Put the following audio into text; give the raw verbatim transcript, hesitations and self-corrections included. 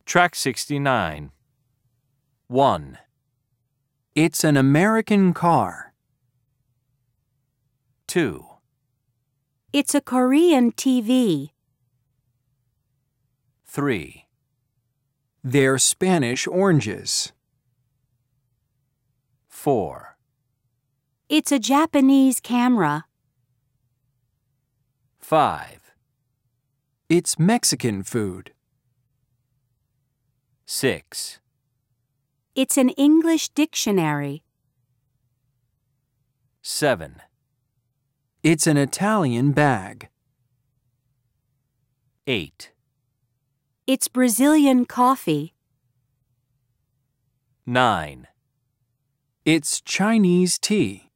Track sixty-nine. one. It's an American car. two. It's a Korean T V. three. They're Spanish oranges. four. It's a Japanese camera. five. It's Mexican food. six. It's an English dictionary. seven. It's an Italian bag. eight. It's Brazilian coffee. nine. It's Chinese tea.